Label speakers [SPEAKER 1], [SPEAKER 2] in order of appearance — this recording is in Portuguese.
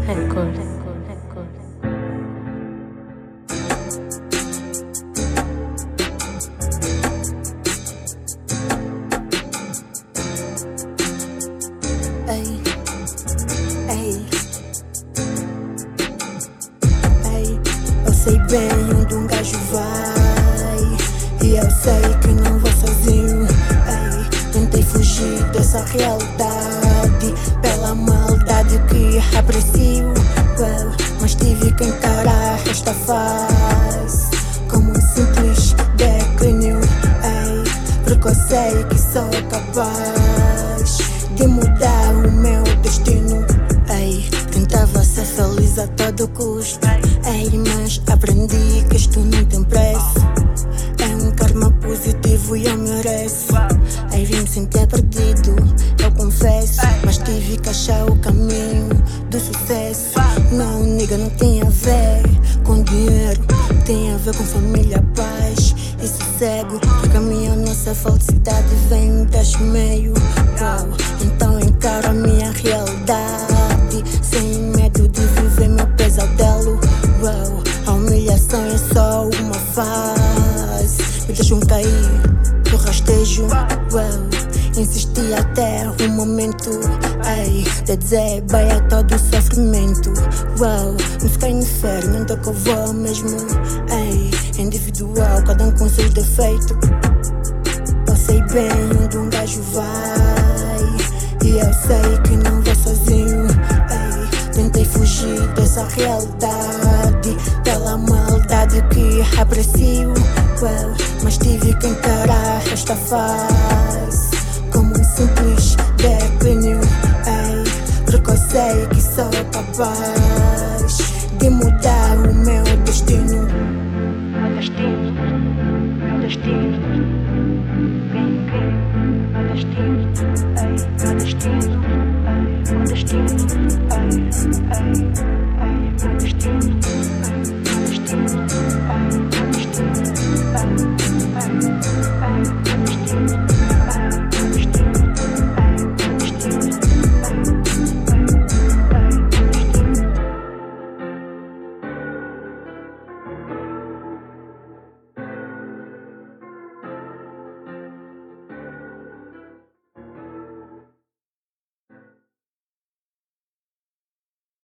[SPEAKER 1] Ei, eu sei bem onde um gajo vai, e eu sei que não vou sozinho. Tentei fugir dessa realidade pela maldade que aprecio, mas tive que encarar esta fase como um simples declínio. Porque eu sei que sou capaz de mudar o meu destino. Tentava ser feliz a todo custo, mas aprendi que isto não tem preço. É um karma positivo e eu mereço. Vim-me sentir perdido, eu confesso, mas tive que achar o caminho do sucesso. Não, nigga, não tem a ver com dinheiro, tem a ver com família, paz e sossego. Porque a minha nossa felicidade vem deste meio. Então encaro a minha realidade sem medo de viver meu pesadelo. A humilhação é só uma fase, me deixam cair do rastejo. Insisti até o momento de dizer bye a todo o sofrimento. Não fiquei no inferno, onde é que eu vou mesmo? Individual, cada um com seus defeitos. Eu sei bem onde um gajo vai, e eu sei que não vou sozinho. Tentei fugir dessa realidade pela maldade que aprecio, mas tive que encarar esta fase como um simples declínio. Porque eu sei que sou capaz de mudar o meu destino.
[SPEAKER 2] Meu destino, meu destino, meu destino, meu destino, meu destino, meu destino.